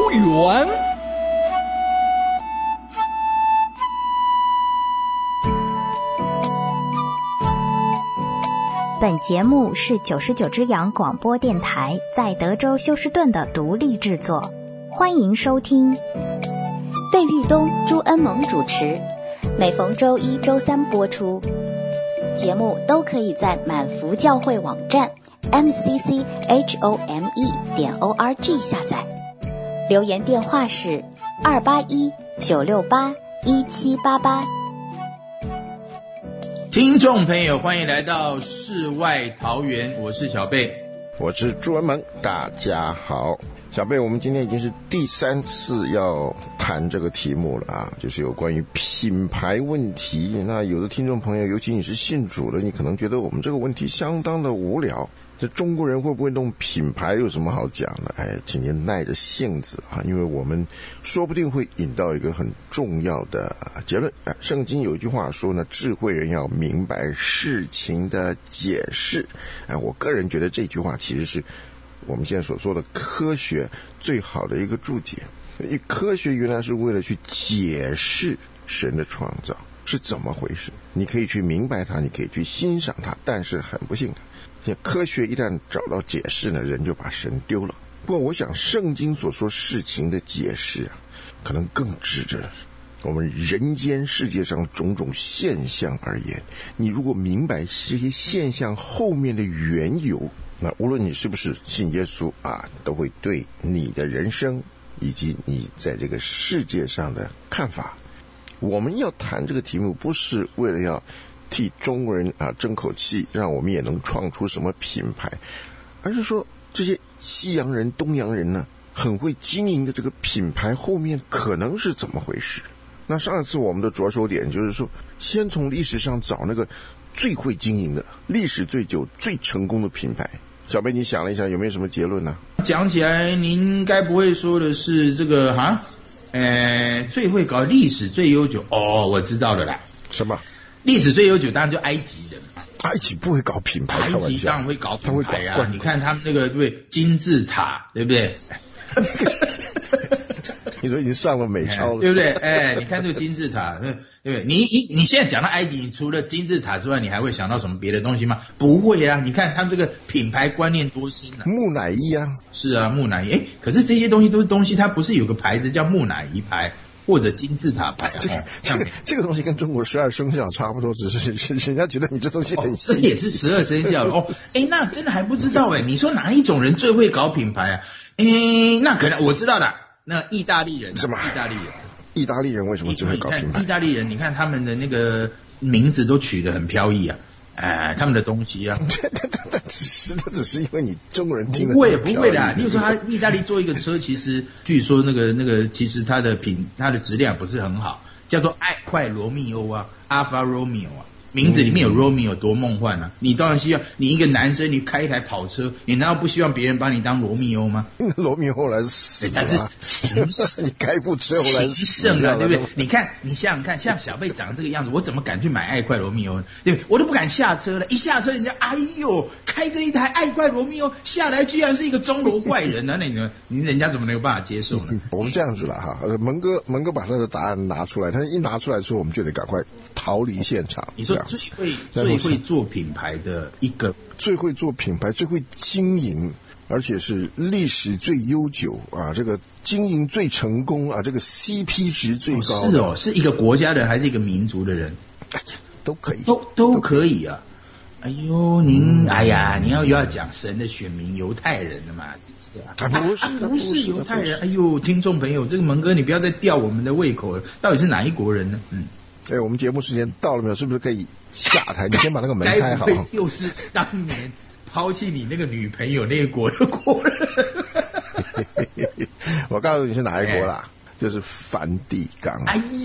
园。 本节目是99只羊广播电台在德州休斯顿的独立制作，欢迎收听。 费玉东、朱恩萌主持，每逢周一、周三播出。节目都可以在满福教会网站 mcchome.org 下载。留言电话是281-968-1788。 听众朋友，欢迎来到世外桃源，我是小贝， 我是朱文萌，大家好。小贝，我们今天已经是第3次要谈这个题目了啊，就是有关于品牌问题。那有的听众朋友，尤其你是信主的，你可能觉得我们这个问题相当的无聊。这中国人会不会弄品牌有什么好讲的？请您耐着性子啊，因为我们说不定会引到一个很重要的结论。圣经有一句话说呢，智慧人要明白事情的解释。我个人觉得这句话其实是我们现在所说的科学最好的一个注解。科学原来是为了去解释神的创造是怎么回事，你可以去明白它，你可以去欣赏它，但是很不幸的，科学一旦找到解释呢，人就把神丢了。不过我想圣经所说事情的解释可能更指着我们人间世界上种种现象而言。你如果明白这些现象后面的缘由，那无论你是不是信耶稣都会对你的人生以及你在这个世界上的看法。我们要谈这个题目，不是为了要替中国人争口气，让我们也能创出什么品牌，而是说这些西洋人、东洋人呢，很会经营的这个品牌后面可能是怎么回事。那上一次我们的着手点就是说，先从历史上找那个最会经营的、历史最久、最成功的品牌。小贝，你想了一下，有没有什么结论呢？ 讲起来，您该不会说的是这个最会搞历史最悠久？我知道了啦。 什么？ 历史最悠久当然就埃及的。 埃及不会搞品牌， 埃及当然会搞品牌啊！你看他们那个对金字塔，对不对？ 你说已经上了美钞了， 对不对？你看这个金字塔，对不对？你现在讲到埃及，你除了金字塔之外，你还会想到什么别的东西吗？不会啊！你看他们这个品牌观念多新啊！ 木乃伊啊， 是啊，木乃伊。可是这些东西都是东西，它不是有个牌子叫木乃伊牌或者金字塔牌这个东西跟中国12生肖差不多，只是人家觉得你这东西很细。 这也是12生肖那真的还不知道你说哪一种人最会搞品牌啊？那可能我知道的。那意大利人什么？意大利人为什么最会搞品牌？ 意大利人，你看他们的那个名字都取得很飘逸啊，他们的东西啊。 只是因为你中国人听得不会的。例如说，他意大利做一个车，其实据说那个其实它的质量不是很好，叫做爱快罗密欧啊 ，Alfa Romeo 啊。名字里面有 Romeo 多梦幻啊！你当然希望你一个男生，你开一台跑车，你难道不希望别人把你当罗密欧吗？ 罗密欧后来死了，你开一部车后来死了， 对不对？你看，你想想看，像小贝长这个样子，我怎么敢去买爱快罗密欧呢？对不对？我都不敢下车了，一下车人家开着一台爱快罗密欧下来，居然是一个钟楼怪人啊！人家怎么能有办法接受呢？ 我们这样子了哈，蒙哥把他的答案拿出来，他一拿出来之后，我们就得赶快逃离现场。 你说最会做品牌的一个， 最会做品牌、最会经营，而且是历史最悠久这个经营最成功这个 CP 值最高是一个国家的人还是一个民族的人？ 都可以， 都可以啊。你要讲神的选民犹太人的嘛，是不是不是犹太人。听众朋友，这个蒙哥你不要再吊我们的胃口了，到底是哪一国人呢？ 我们节目时间到了没有？是不是可以下台？你先把那个门开好。 该不会又是当年抛弃你那个女朋友那个国的国人？ 我告诉你是哪一国啦，就是梵蒂冈。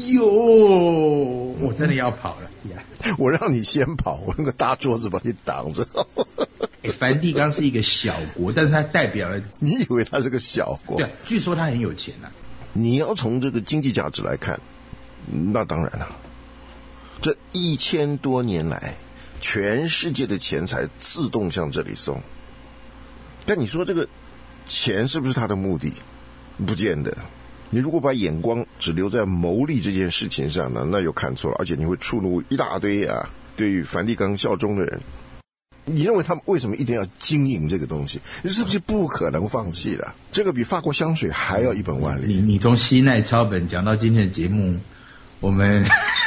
我真的要跑了。 我让你先跑，我那个大桌子把你挡着。 梵蒂冈是一个小国，但是它代表了。 你以为它是个小国？ 对，据说它很有钱啊。 你要从这个经济价值来看，那当然了。这1000多年来，全世界的钱财自动向这里送。但你说这个钱是不是他的目的？ 不见得。你如果把眼光只留在牟利这件事情上呢，那又看错了，而且你会触怒一大堆对于梵蒂冈效忠的人。你认为他们为什么一定要经营这个东西？是不是不可能放弃的？这个比法国香水还要一本万利。 你从西奈抄本讲到今天的节目，我们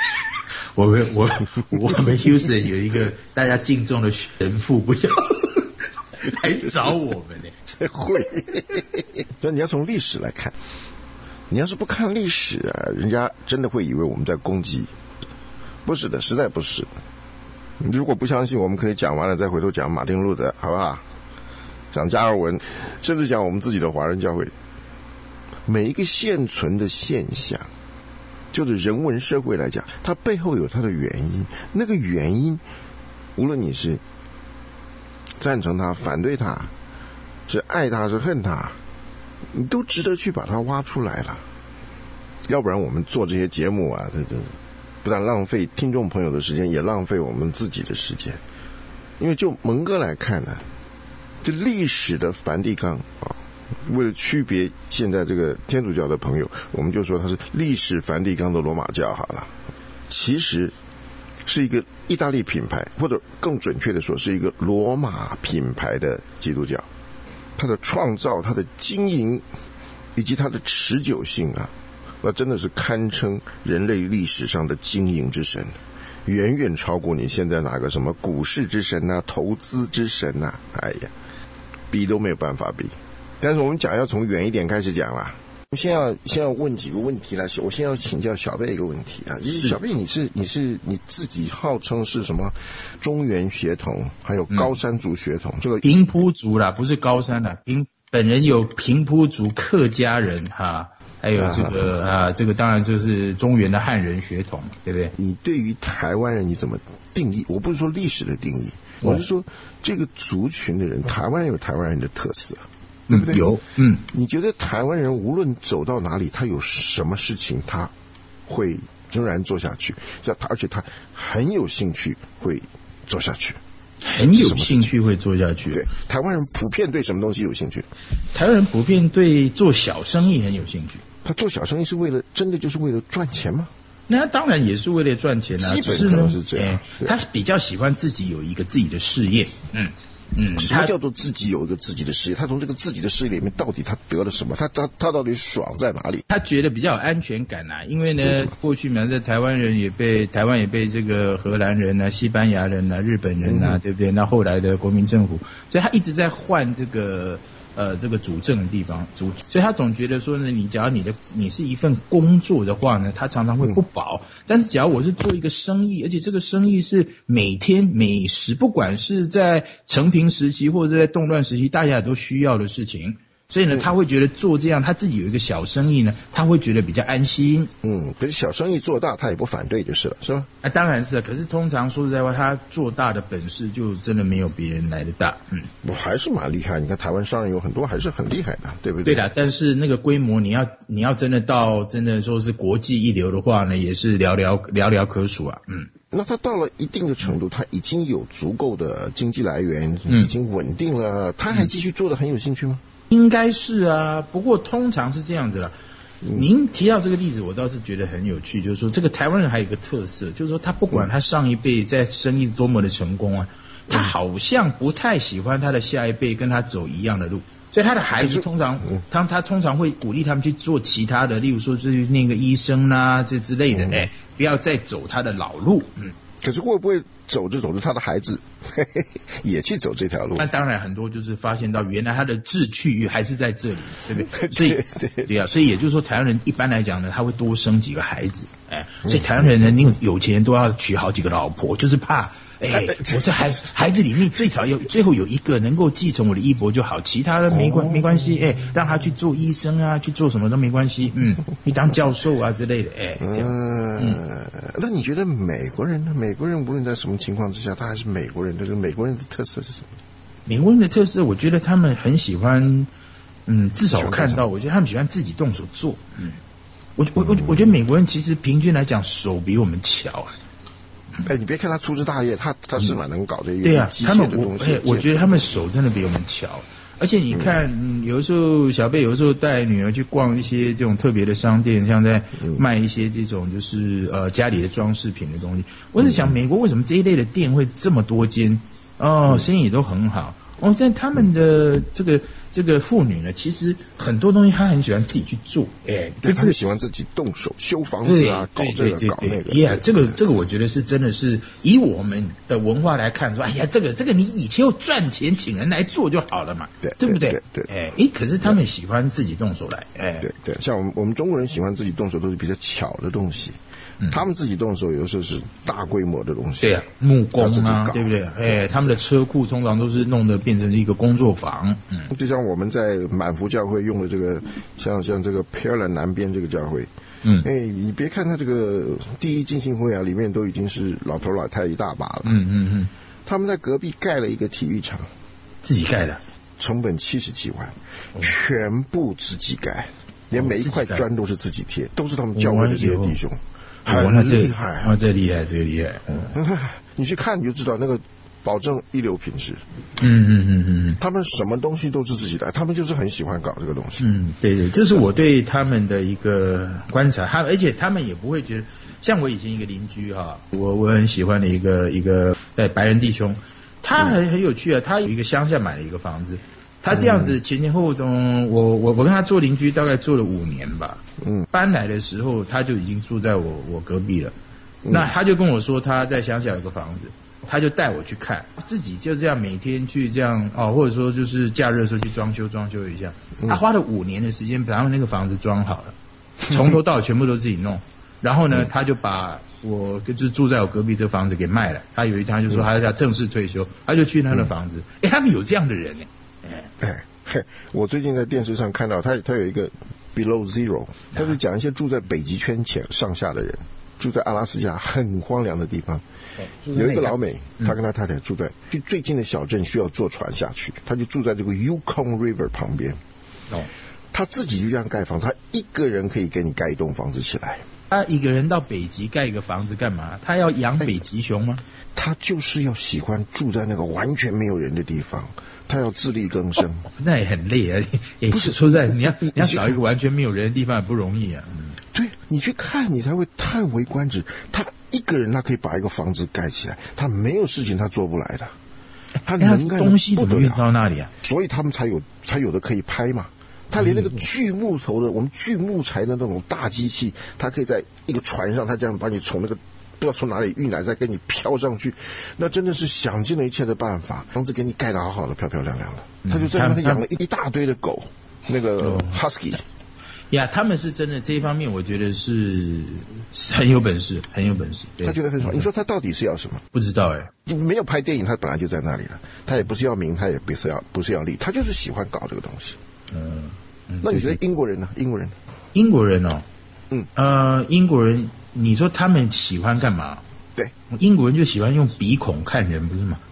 Houston 有一个大家敬重的神父，不要来找我们呢。 会，所以你要从历史来看。你要是不看历史人家真的会以为我们在攻击。不是的，实在不是。如果不相信，我们可以讲完了再回头讲马丁路德，好不好？讲加尔文，甚至讲我们自己的华人教会。每一个现存的现象，就是人文社会来讲，它背后有它的原因。那个原因，无论你是赞成它、反对它，是爱它、是恨它，你都值得去把它挖出来了。要不然我们做这些节目不但浪费听众朋友的时间，也浪费我们自己的时间。因为就蒙哥来看呢，这历史的梵蒂冈为了区别现在这个天主教的朋友，我们就说它是历史梵蒂冈的罗马教好了。其实是一个意大利品牌，或者更准确的说是一个罗马品牌的基督教。它的创造、它的经营以及它的持久性那真的是堪称人类历史上的经营之神，远远超过你现在哪个什么股市之神投资之神哎呀，比都没有办法比。但是我们讲要从远一点开始讲啦。我先要问几个问题来，我先要请教小贝一个问题小贝，你自己号称是什么中原血统，还有高山族血统？这个平埔族啦，不是高山啦，本人有平埔族客家人还有这个当然就是中原的汉人血统，对不对？ 你对于台湾人你怎么定义？我不是说历史的定义，我是说这个族群的人，台湾有台湾人的特色，对不对？ 有， 你觉得台湾人无论走到哪里，他有什么事情他会仍然做下去，而且他很有兴趣会做下去？ 很有兴趣会做下去。 对，台湾人普遍对什么东西有兴趣？ 台湾人普遍对做小生意很有兴趣。 他做小生意是真的就是为了赚钱吗？ 那当然也是为了赚钱基本可能是这样。 他比较喜欢自己有一个自己的事业。 什么叫做自己有一个自己的事业？他从这个自己的事业里面到底他得了什么？他到底爽在哪里？ 他觉得比较有安全感因为呢，过去嘛，在台湾也被这个荷兰人西班牙人日本人对不对？那后来的国民政府，所以他一直在换这个主政的地方，所以他总觉得说呢，假如你是一份工作的话呢，他常常会不保。但是假如我是做一个生意，而且这个生意是每天每时，不管是在承平时期或者在动乱时期，大家也都需要的事情。所以呢，他会觉得做这样，他自己有一个小生意呢，他会觉得比较安心。 可是小生意做大，他也不反对就是了，是吧？ 当然是。可是通常说实在话，他做大的本事就真的没有别人来的大。 我还是蛮厉害。你看台湾商人有很多还是很厉害的，对不对？ 对的，但是那个规模，你要真的说是国际一流的话呢，也是寥寥可数那他到了一定的程度，他已经有足够的经济来源，已经稳定了，他还继续做得很有兴趣吗？ 应该是不过通常是这样子啦。您提到这个例子，我倒是觉得很有趣，就是说这个台湾人还有一个特色，就是说他不管他上一辈在生意多么的成功他好像不太喜欢他的下一辈跟他走一样的路，所以他的孩子通常他通常会鼓励他们去做其他的，例如说就是那个医生这之类的不要再走他的老路。 可是会不会走着他的孩子也去走这条路？ 那当然很多就是发现到原来他的志趣还是在这里，对不对？所以对所以也就是说台湾人一般来讲呢，他会多生几个孩子，所以台湾人呢，你有钱人都要娶好几个老婆，就是怕我这孩子里面最后有一个能够继承我的衣钵就好，其他的没关系，让他去做医生去做什么都没关系，你当教授之类的，这样。 那你觉得美国人呢？美国人无论在什么情况之下，他还是美国人。这个美国人的特色是什么？ 美国人的特色，我觉得他们很喜欢，至少我看到，我觉得他们喜欢自己动手做。我觉得美国人其实平均来讲手比我们巧。 你别看他粗枝大叶，他是蛮能搞这一对个机械的东西。 我觉得他们手真的比我们巧。 而且你看，有的时候小贝有的时候带女儿去逛一些这种特别的商店，像在卖一些这种就是家里的装饰品的东西。我在想，美国为什么这一类的店会这么多间？生意都很好。但他们的这个妇女呢，其实很多东西她很喜欢自己去做， 他们喜欢自己动手修房子啊，搞这个搞那个。 这个我觉得是真的是以我们的文化来看，说哎呀，这个你以前要赚钱请人来做就好了嘛，对不对？对。可是他们喜欢自己动手来， 对，像我们中国人喜欢自己动手都是比较巧的东西。他们自己动手有的时候是大规模的东西， 对啊，木工啊，对不对？他们的车库通常都是弄得变成一个工作房。 就像我们在满福教会用的这个，像这个佩尔兰南边这个教会，你别看他这个第一浸信会啊，里面都已经是老头老太一大把了。他们在隔壁盖了一个体育场， 自己盖的， 成本70几万，全部自己盖，连每一块砖都是自己贴，都是他们教会的这些弟兄。很厉害这厉害。 你去看你就知道，那个保证一流品质。他们什么东西都是自己来，他们就是很喜欢搞这个东西。 对，这是我对他们的一个观察。而且他们也不会觉得，像我以前一个邻居哈，我很喜欢的一个白人弟兄，他很有趣啊，他有一个乡下买了一个房子。他这样子前前后后我跟他做邻居大概做了5年吧。搬来的时候他就已经住在我隔壁了。那他就跟我说他在乡下有个房子，他就带我去看，自己就这样每天去这样或者说就是假日的时候去装修一下。他花了5年的时间把他们那个房子装好了，从头到尾全部都自己弄。然后呢，他就把我就住在我隔壁这个房子给卖了。他有一天就说他要正式退休，他就去他的房子。他们有这样的人呢。 我最近在电视上看到他有一个 Below Zero， 他是讲一些住在北极圈上下的人，住在阿拉斯加很荒凉的地方。有一个老美，他跟他太太住在去最近的小镇，需要坐船下去，他就住在这个 Yukon River 旁边。他自己就这样盖房，他一个人可以给你盖一栋房子起来。 他一个人到北极盖一个房子干嘛？他要养北极熊吗？ 他就是要喜欢住在那个完全没有人的地方，他要自力更生。 那也很累啊！不是说实在，你要找一个完全没有人的地方也不容易啊。 对，你去看你才会叹为观止。他一个人他可以把一个房子盖起来，他没有事情他做不来的。他能干东西怎么运到那里啊？ 所以他们才有的可以拍嘛。他连那个锯木头的，我们锯木材的那种大机器，他可以在一个船上，他这样把你从那个不知道从哪里运来，再给你飘上去，那真的是想尽了一切的办法，房子给你盖得好好的，漂漂亮亮的。他就在那边养了一大堆的狗，那个 Husky。 他们是真的这一方面，我觉得是很有本事，很有本事。 他觉得很爽。你说他到底是要什么？ 不知道没有拍电影，他本来就在那里了。他也不是要名，他也不是要利，他就是喜欢搞这个东西。那你觉得英国人呢？英国人英国人，你说他们喜欢干嘛？对， 英国人就喜欢用鼻孔看人，不是吗？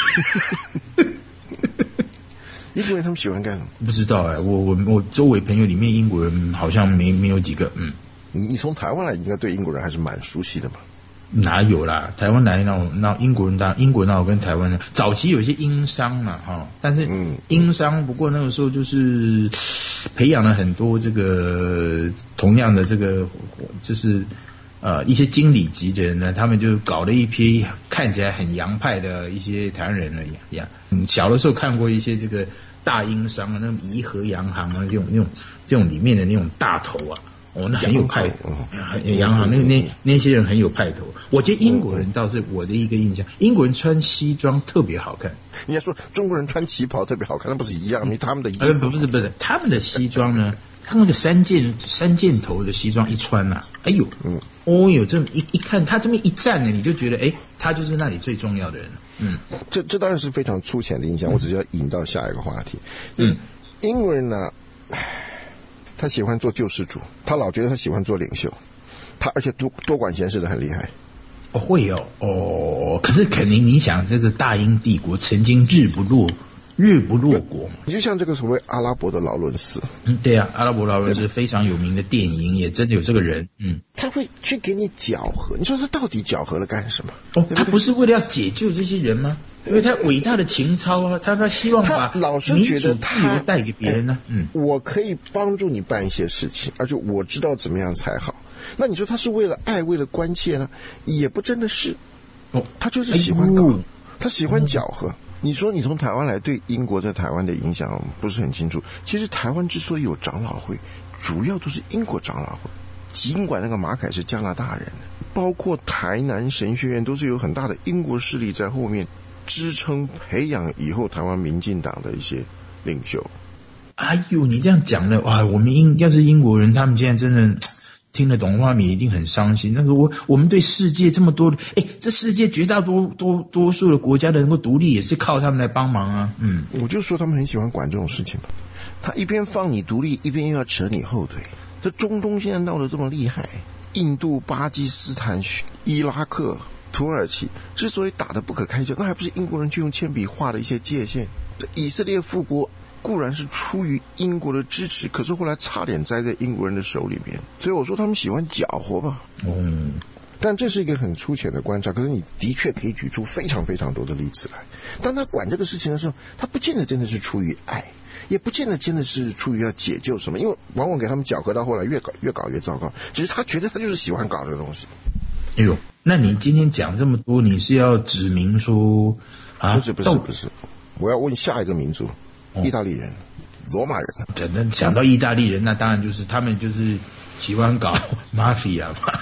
英国人他们喜欢干什么？ 不知道我周围朋友里面英国人好像没有几个。 你从台湾来应该对英国人还是蛮熟悉的嘛？ 哪有啦？台湾来那英国人哪有跟台湾人？早期有一些英商嘛但是英商不过那个时候就是培养了很多这个同样的这个就是一些经理级的人呢，他们就搞了一批看起来很洋派的一些台湾人了一样。小的时候看过一些这个大英商那种怡和洋行啊，这种里面的那种大头啊。那很有派头，洋行那些人很有派头。我觉得英国人倒是我的一个印象，英国人穿西装特别好看。 人家说中国人穿旗袍特别好看，那不是一样？他们的不是，他们的西装呢，他那个三件头的西装一穿啊，这么一看，他这么一站呢，你就觉得他就是那里最重要的人。 这当然是非常粗浅的印象，我只是要引到下一个话题。英国人呢？他喜欢做救世主，他老觉得他喜欢做领袖，他而且多管闲事的很厉害。 会可是肯定你想，这个大英帝国曾经日不落日不落国嘛。 你就像这个所谓阿拉伯的劳伦斯， 对啊，阿拉伯劳伦斯非常有名的电影，也真的有这个人， 他会去给你搅和，你说他到底搅和了干什么？ 他不是为了要解救这些人吗？因为他伟大的情操啊，他希望把老是觉得自由带给别人呢。 我可以帮助你办一些事情，而且我知道怎么样才好。那你说他是为了爱，为了关切呢？也不真的是。他就是喜欢搞，他喜欢搅和。你说你从台湾来，对英国在台湾的影响不是很清楚。其实台湾之所以有长老会，主要都是英国长老会。尽管那个马凯是加拿大人，包括台南神学院都是有很大的英国势力在后面支撑培养以后台湾民进党的一些领袖。 哎呦，你这样讲的哇，我们要是英国人，他们现在真的听得懂画面一定很伤心。但是我们对世界这么多的，这世界绝大多数的国家的能够独立，也是靠他们来帮忙啊。 我就说他们很喜欢管这种事情嘛。他一边放你独立，一边又要扯你后腿。这中东现在闹得这么厉害，印度、巴基斯坦、伊拉克、土耳其之所以打得不可开交，那还不是英国人去用铅笔画的一些界限？以色列复国固然是出于英国的支持，可是后来差点栽在英国人的手里面。所以我说他们喜欢搅和吧。但这是一个很粗浅的观察，可是你的确可以举出非常非常多的例子来。当他管这个事情的时候，他不见得真的是出于爱，也不见得真的是出于要解救什么，因为往往给他们搅和到后来越搞越糟糕。只是他觉得他就是喜欢搞这个东西。 哎呦，那你今天讲这么多，你是要指明说不是，我要问下一个民族，意大利人、罗马人。 真的想到意大利人，那当然就是他们就是喜欢搞 mafia 嘛。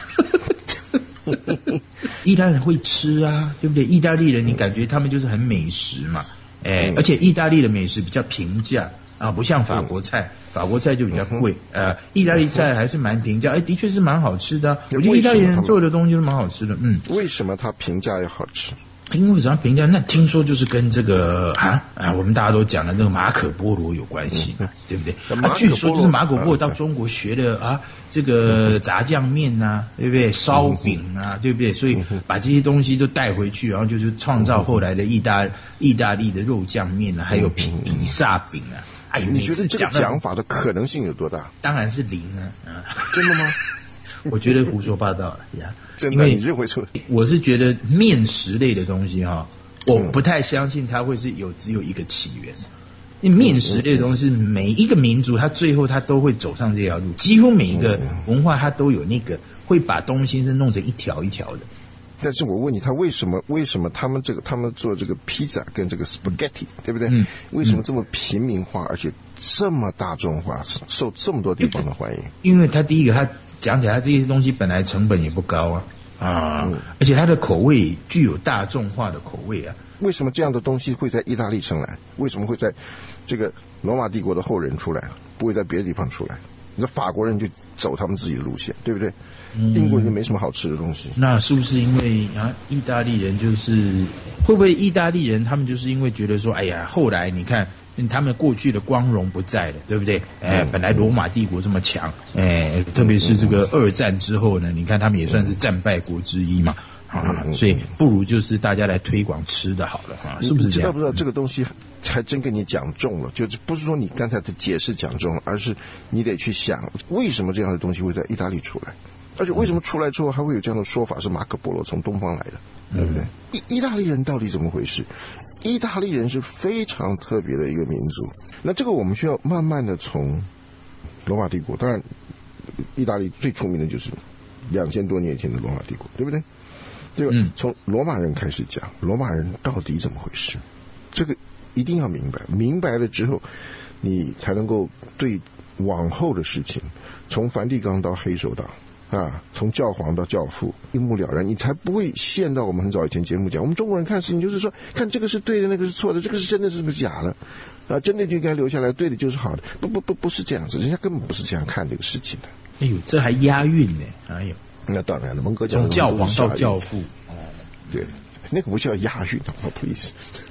意大利人会吃啊，对不对？意大利人你感觉他们就是很美食嘛，而且意大利的美食比较平价啊，不像法国菜，法国菜就比较贵，意大利菜还是蛮平价，的确是蛮好吃的。我觉得意大利人做的东西是蛮好吃的。 为什么它平价又好吃？ 因为怎样评价？那听说就是跟这个我们大家都讲的那个马可波罗有关系，对不对？据说就是马可波罗到中国学的这个炸酱面啊，对不对？烧饼啊，对不对？所以把这些东西都带回去，然后就是创造后来的意大利的肉酱面啊，还有比萨饼啊。哎呦， 你觉得这个讲法的可能性有多大？ 当然是零啊！ 真的吗？ 我觉得胡说八道了呀。 真的，你认为说？ 我是觉得面食类的东西我不太相信它会是只有一个起源。因为面食类的东西，每一个民族它最后它都会走上这条路，几乎每一个文化它都有那个会把东西是弄成一条一条的。 但是我问你，他为什么他们做这个披萨跟这个 spaghetti 对不对？为什么这么平民化，而且这么大众化，受这么多地方的欢迎？ 因为他第一个，他讲起来这些东西本来成本也不高而且它的口味具有大众化的口味啊。 为什么这样的东西会在意大利出来？为什么会在这个罗马帝国的后人出来，不会在别的地方出来？你说法国人就走他们自己的路线，对不对？英国人就没什么好吃的东西。 那是不是因为意大利人就是会不会意大利人他们就是因为觉得说，哎呀，后来你看他们过去的光荣不在了，对不对？本来罗马帝国这么强，特别是这个二战之后呢，你看他们也算是战败国之一嘛。所以不如就是大家来推广吃的好了是不是这样？ 知道不知道这个东西还真跟你讲中了，就是不是说你刚才的解释讲中了，而是你得去想为什么这样的东西会在意大利出来，而且为什么出来之后还会有这样的说法是马可波罗从东方来的，对不对？意大利人到底怎么回事？意大利人是非常特别的一个民族，那这个我们需要慢慢的从罗马帝国，当然意大利最出名的就是2000多年前的罗马帝国，对不对？这个从罗马人开始讲，罗马人到底怎么回事？这个一定要明白，明白了之后，你才能够对往后的事情，从梵蒂冈到黑手党从教皇到教父一目了然，你才不会陷到我们很早以前节目讲，我们中国人看事情就是说，看这个是对的，那个是错的，这个是真的，是个假的真的就应该留下来，对的就是好的，不是这样子，人家根本不是这样看这个事情的。 哎呦，这还押韵呢！哎呦。 那当然了，蒙哥讲从教皇到教父， 对，那个不叫押韵的，please，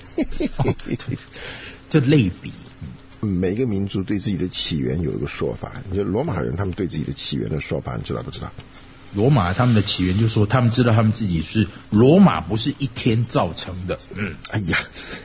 这类比。 每个民族对自己的起源有一个说法，你就罗马人他们对自己的起源的说法，你知道不知道？ 罗马他们的起源就说，他们知道他们自己是罗马不是一天造成的。 哎呀，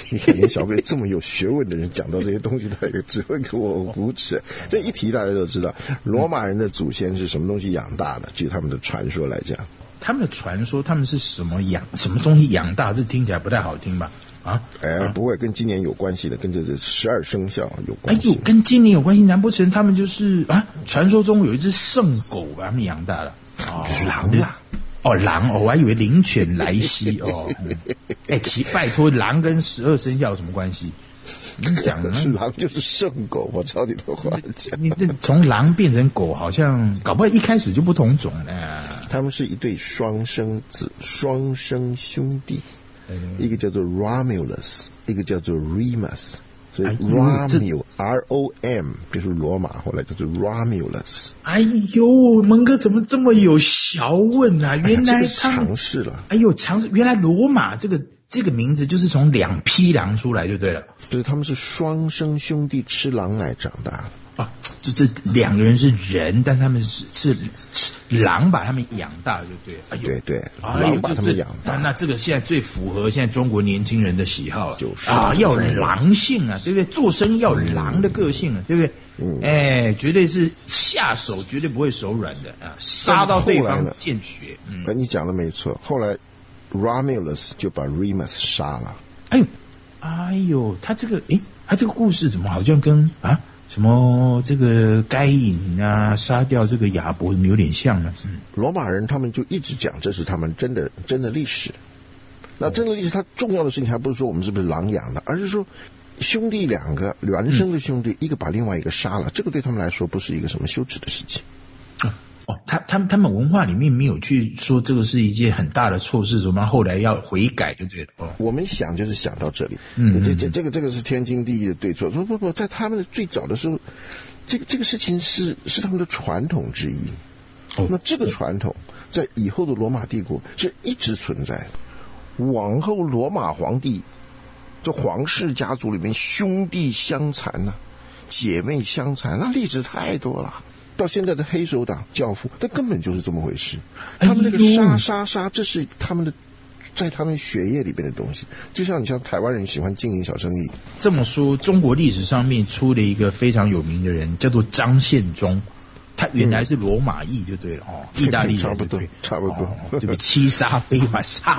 你看连小贝这么有学问的人讲到这些东西，他也只会给我鼓齿。这一提大家都知道，罗马人的祖先是什么东西养大的？据他们的传说来讲， 他们的传说，他们是什么东西养大？这听起来不太好听吧？ 不会跟今年有关系的，跟这12生肖有关系。 跟今年有关系？难不成他们就是传说中有一只圣狗把他们养大了？ 狼啦！ 狼我还以为灵犬莱西拜托，狼跟12生肖有什么关系？你讲的狼就是圣狗，我照你的话讲， 你从狼变成狗，好像搞不好一开始就不同种了。 他们是一对双生子，双生兄弟，一个叫做 Romulus， 一个叫做 Remus。所以 Romul R-O-M 就是罗马，后来叫做 Romulus。 哎呦，蒙哥怎么这么有学问啊？原来他们尝试了。 尝试，原来罗马这个名字就是从2匹狼出来就对了。 不是，他们是双生兄弟，吃狼奶长大的。 这2个人是人，但他们是狼把他们养大，就对。 对，狼把他们养大。 那这个现在最符合现在中国年轻人的喜好了， 就是要狼性啊，对不对？做生意要狼的个性啊，对不对？绝对是下手绝对不会手软的杀到对方见血。 你讲的没错，后来 Romulus 就把 Remus 杀了。 哎呦，他这个故事怎么好像跟什么这个该隐杀掉这个亚伯有点像呢？ 罗马人他们就一直讲这是他们真的历史。那真的历史，它重要的事情还不是说我们是不是狼养的，而是说兄弟2个孪生的兄弟，一个把另外一个杀了，这个对他们来说不是一个什么羞耻的事情。 他们文化里面没有去说这个是一件很大的错事，什么后来要悔改就对了。 我们想就是想到这里，这个是天经地义的对错。说不，在他们的最早的时候，这个事情是他们的传统之一。那这个传统在以后的罗马帝国是一直存在的。往后罗马皇帝，这皇室家族里面兄弟相残姐妹相残，那例子太多了。到现在的黑手党教父，那根本就是这么回事。他们那个杀，这是他们的在他们血液里边的东西。就像你像台湾人喜欢经营小生意， 这么说，中国历史上面出了一个非常有名的人，叫做张献忠。他原来是罗马裔就对了意大利人， 差不多对不对？七杀飞嘛，杀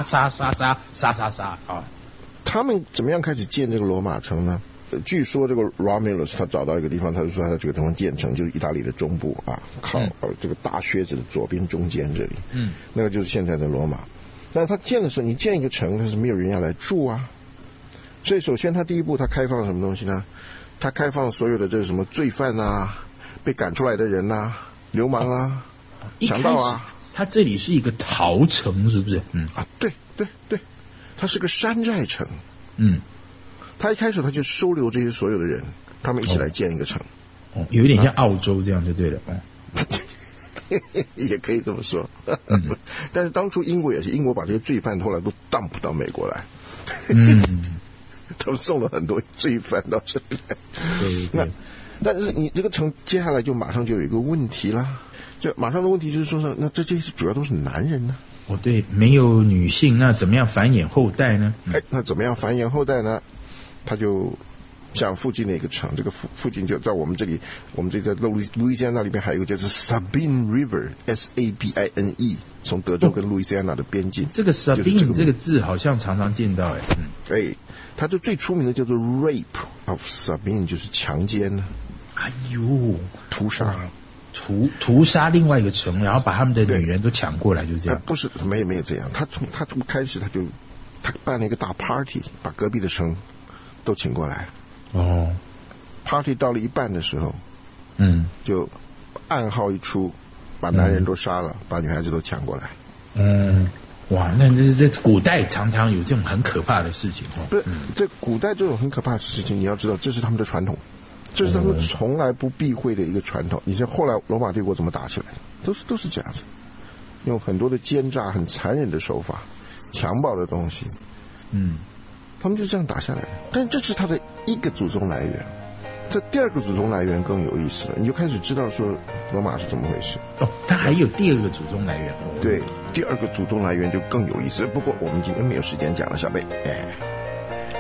他们怎么样开始建这个罗马城呢？据说这个 Romulus 他找到一个地方，他就说他在这个地方建成，就是意大利的中部靠这个大靴子的左边中间这里，那个就是现在的罗马。但是他建的时候，你建一个城，他是没有人要来住所以首先他第一步他开放了什么东西呢？他开放所有的这个什么罪犯被赶出来的人流氓强盗他这里是一个陶城，是不是？ 对，它是个山寨城。他一开始他就收留这些所有的人，他们一起来建一个城。 有点像澳洲这样就对了。 也可以这么说。但是当初英国也是，英国把这些罪犯后来都dump到美国来。他们送了很多罪犯到这里来。对。但是你这个城接下来就马上就有一个问题了，就马上的问题就是说，那这些主要都是男人呢。 对，没有女性，那怎么样繁衍后代呢？ 那怎么样繁衍后代呢？他就像附近的一个城，这个附近就在我们这里，我们这个路易斯安那里面还有一个叫做 Sabine River S-A-B-I-N-E， 从德州跟路易斯安那的边境。 这个 Sabine 这个字好像常常见到它就最出名的叫做 Rape of Sabine， 就是强奸屠杀另外一个城，然后把他们的女人都抢过来，就这样。 不是，没有这样。他从开始他办了一个大 party， 把隔壁的城都请过来。party 到了一半的时候，就暗号一出，把男人都杀了，把女孩子都抢过来。 哇，那这古代常常有这种很可怕的事情。 不是，这古代这种很可怕的事情，你要知道，这是他们的传统。这是他们从来不避讳的一个传统。你像后来罗马帝国怎么打起来，都是这样子，用很多的奸诈、很残忍的手法、强暴的东西，他们就这样打下来。但这是他的一个祖宗来源。这第二个祖宗来源更有意思了，你就开始知道说罗马是怎么回事。 它还有第二个祖宗来源。 对，第二个祖宗来源就更有意思。不过我们今天没有时间讲了，小贝。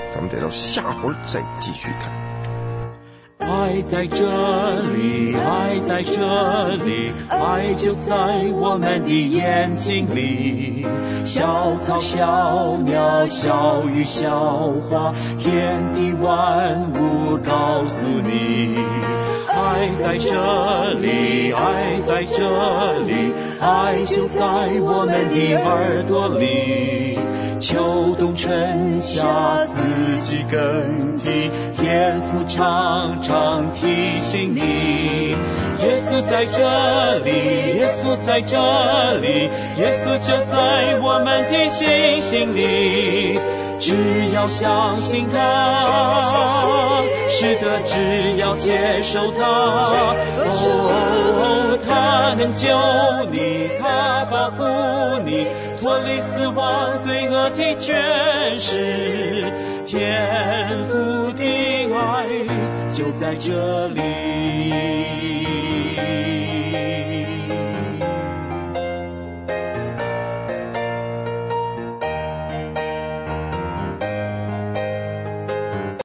咱们得到下回再继续谈。 爱在这里，爱在这里，爱就在我们的眼睛里。小草小鸟小鱼小花，天地万物告诉你。爱在这里，爱在这里，爱就在我们的耳朵里。秋冬春夏四季更替，天父常常提醒你。耶稣在这里，耶稣在这里，耶稣就在我们的心里。只要相信他，是的，只要接受他。哦，他能救你，他保护你，脱离死亡罪恶的权势。天父的爱就在这里。